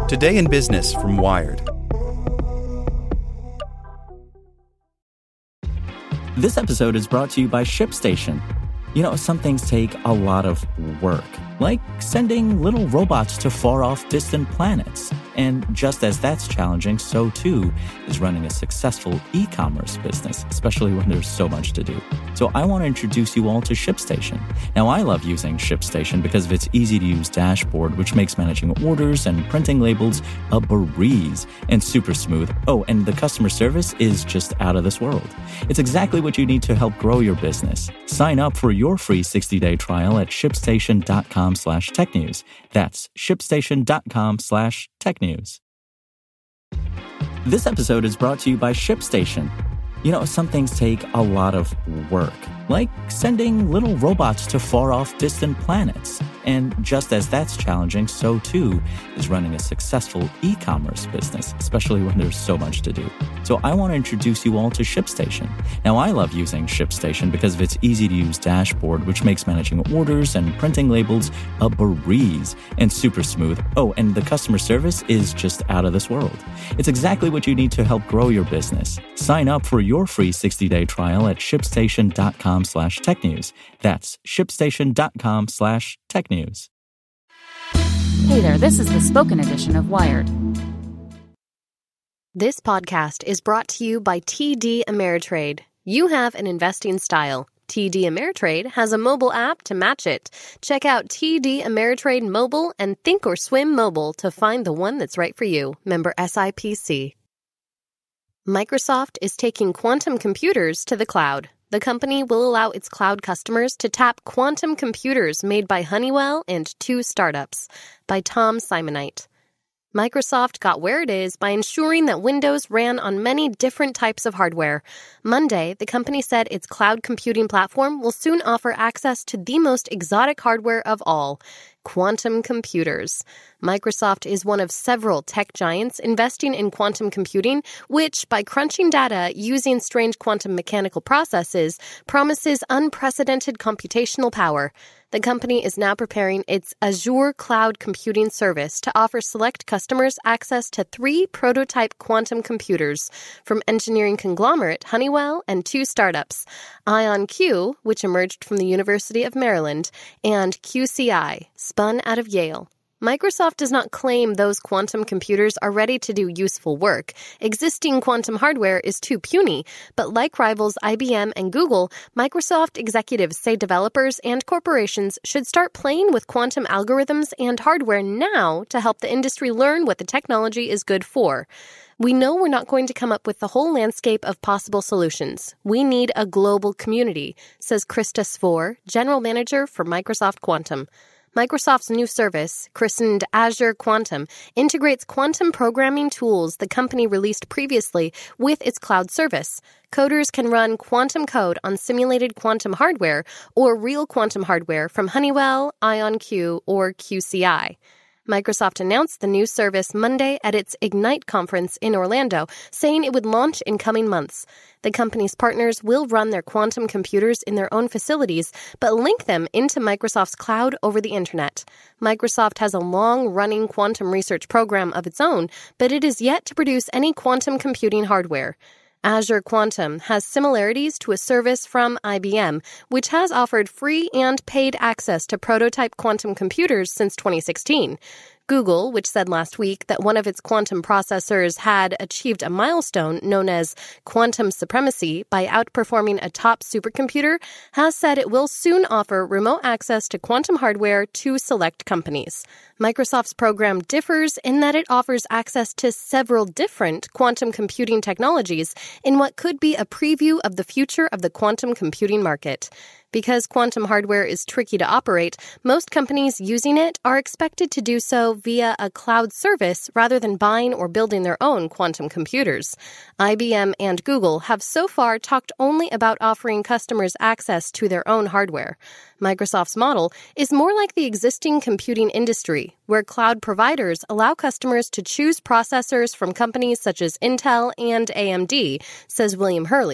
Today in Business from Wired. This episode is brought to you by ShipStation. You know, some things take a lot of work, like sending little robots to far-off distant planets. And just as that's challenging, so too is running a successful e-commerce business, especially when there's so much to do. So I want to introduce you all to ShipStation. Now, I love using ShipStation because of its easy-to-use dashboard, which makes managing orders and printing labels a breeze and super smooth. Oh, and the customer service is just out of this world. It's exactly what you need to help grow your business. Sign up for your free 60-day trial at shipstation.com/technews. That's shipstation.com/technews. This episode is brought to you by ShipStation. You know, some things take a lot of work, like sending little robots to far-off distant planets. And just as that's challenging, so too is running a successful e-commerce business, especially when there's so much to do. So I want to introduce you all to ShipStation. Now, I love using ShipStation because of its easy-to-use dashboard, which makes managing orders and printing labels a breeze and super smooth. Oh, and the customer service is just out of this world. It's exactly what you need to help grow your business. Sign up for your free 60-day trial at shipstation.com/technews. That's shipstation.com/technews. Hey there, this is the spoken edition of Wired. This podcast is brought to you by TD Ameritrade. You have an investing style. TD Ameritrade has a mobile app to match it. Check out TD Ameritrade Mobile and Thinkorswim Mobile to find the one that's right for you. Member SIPC. Microsoft is taking quantum computers to the cloud. The company will allow its cloud customers to tap quantum computers made by Honeywell and 2 startups. By Tom Simonite. Microsoft got where it is by ensuring that Windows ran on many different types of hardware. Monday, the company said its cloud computing platform will soon offer access to the most exotic hardware of all, quantum computers. Microsoft is one of several tech giants investing in quantum computing, which, by crunching data using strange quantum mechanical processes, promises unprecedented computational power. The company is now preparing its Azure Cloud Computing Service to offer select customers access to 3 prototype quantum computers from engineering conglomerate Honeywell and 2 startups, IonQ, which emerged from the University of Maryland, and QCI, spun out of Yale. Microsoft does not claim those quantum computers are ready to do useful work. Existing quantum hardware is too puny, but like rivals IBM and Google, Microsoft executives say developers and corporations should start playing with quantum algorithms and hardware now to help the industry learn what the technology is good for. We know we're not going to come up with the whole landscape of possible solutions. We need a global community, says Krista Svor, general manager for Microsoft Quantum. Microsoft's new service, christened Azure Quantum, integrates quantum programming tools the company released previously with its cloud service. Coders can run quantum code on simulated quantum hardware or real quantum hardware from Honeywell, IonQ, or QCI. Microsoft announced the new service Monday at its Ignite conference in Orlando, saying it would launch in coming months. The company's partners will run their quantum computers in their own facilities, but link them into Microsoft's cloud over the internet. Microsoft has a long-running quantum research program of its own, but it is yet to produce any quantum computing hardware. Azure Quantum has similarities to a service from IBM, which has offered free and paid access to prototype quantum computers since 2016. Google, which said last week that one of its quantum processors had achieved a milestone known as quantum supremacy by outperforming a top supercomputer, has said it will soon offer remote access to quantum hardware to select companies. Microsoft's program differs in that it offers access to several different quantum computing technologies in what could be a preview of the future of the quantum computing market. Because quantum hardware is tricky to operate, most companies using it are expected to do so via a cloud service rather than buying or building their own quantum computers. IBM and Google have so far talked only about offering customers access to their own hardware. Microsoft's model is more like the existing computing industry, where cloud providers allow customers to choose processors from companies such as Intel and AMD, says William Hurley,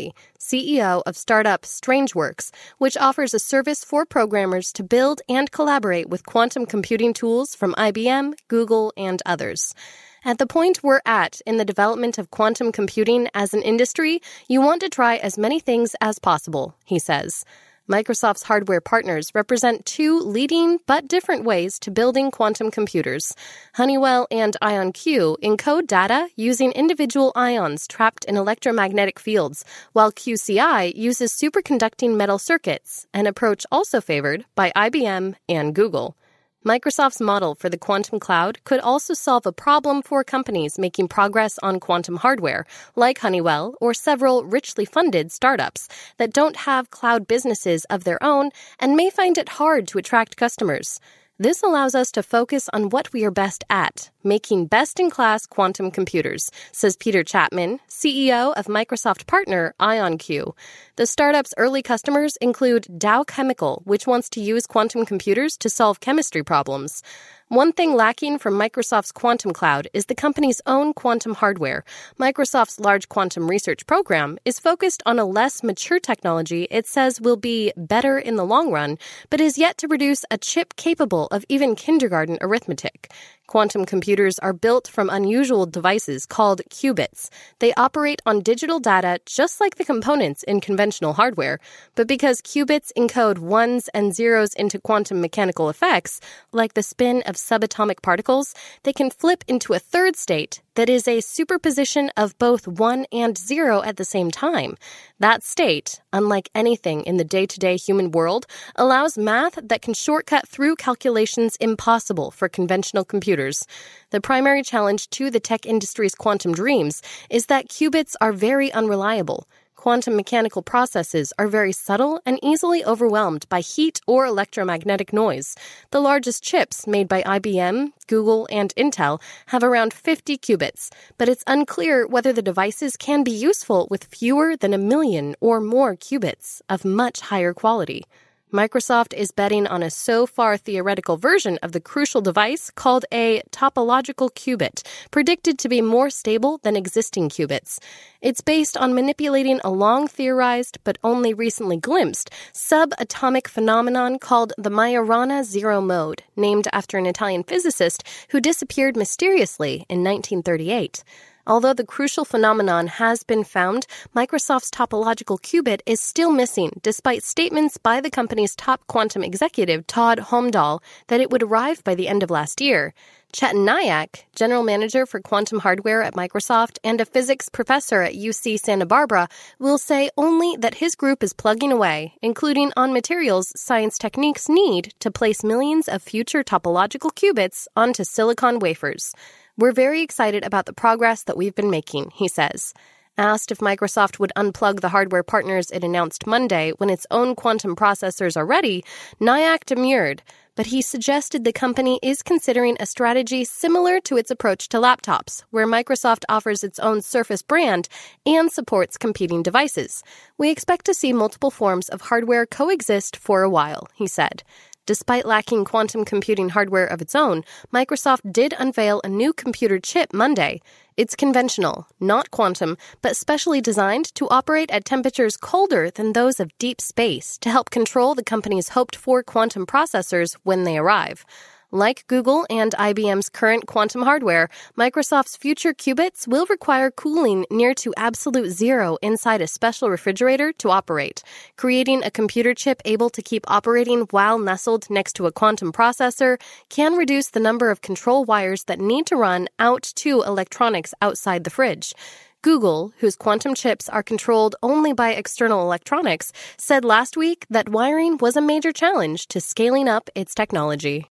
CEO of startup Strangeworks, which offers a service for programmers to build and collaborate with quantum computing tools from IBM, Google, and others. At the point we're at in the development of quantum computing as an industry, you want to try as many things as possible, he says. Microsoft's hardware partners represent two leading but different ways to building quantum computers. Honeywell and IonQ encode data using individual ions trapped in electromagnetic fields, while QCI uses superconducting metal circuits, an approach also favored by IBM and Google. Microsoft's model for the quantum cloud could also solve a problem for companies making progress on quantum hardware, like Honeywell or several richly funded startups that don't have cloud businesses of their own and may find it hard to attract customers. This allows us to focus on what we are best at, making best-in-class quantum computers, says Peter Chapman, CEO of Microsoft partner IonQ. The startup's early customers include Dow Chemical, which wants to use quantum computers to solve chemistry problems. One thing lacking from Microsoft's quantum cloud is the company's own quantum hardware. Microsoft's large quantum research program is focused on a less mature technology it says will be better in the long run, but is yet to produce a chip capable of even kindergarten arithmetic. Quantum computers are built from unusual devices called qubits. They operate on digital data just like the components in conventional hardware, but because qubits encode ones and zeros into quantum mechanical effects, like the spin of subatomic particles, they can flip into a third state that is a superposition of both 1 and 0 at the same time. That state, unlike anything in the day-to-day human world, allows math that can shortcut through calculations impossible for conventional computers. The primary challenge to the tech industry's quantum dreams is that qubits are very unreliable. Quantum mechanical processes are very subtle and easily overwhelmed by heat or electromagnetic noise. The largest chips made by IBM, Google, and Intel have around 50 qubits, but it's unclear whether the devices can be useful with fewer than 1 million or more qubits of much higher quality. Microsoft is betting on a so-far theoretical version of the crucial device called a topological qubit, predicted to be more stable than existing qubits. It's based on manipulating a long-theorized but only recently glimpsed subatomic phenomenon called the Majorana zero mode, named after an Italian physicist who disappeared mysteriously in 1938. Although the crucial phenomenon has been found, Microsoft's topological qubit is still missing, despite statements by the company's top quantum executive, Todd Holmdahl, that it would arrive by the end of last year. Chetan Nayak, general manager for quantum hardware at Microsoft and a physics professor at UC Santa Barbara, will say only that his group is plugging away, including on materials Science Techniques need to place millions of future topological qubits onto silicon wafers. We're very excited about the progress that we've been making, he says. Asked if Microsoft would unplug the hardware partners it announced Monday when its own quantum processors are ready, Nayak demurred, but he suggested the company is considering a strategy similar to its approach to laptops, where Microsoft offers its own Surface brand and supports competing devices. We expect to see multiple forms of hardware coexist for a while, he said. Despite lacking quantum computing hardware of its own, Microsoft did unveil a new computer chip Monday. It's conventional, not quantum, but specially designed to operate at temperatures colder than those of deep space to help control the company's hoped-for quantum processors when they arrive. Like Google and IBM's current quantum hardware, Microsoft's future qubits will require cooling near to absolute zero inside a special refrigerator to operate. Creating a computer chip able to keep operating while nestled next to a quantum processor can reduce the number of control wires that need to run out to electronics outside the fridge. Google, whose quantum chips are controlled only by external electronics, said last week that wiring was a major challenge to scaling up its technology.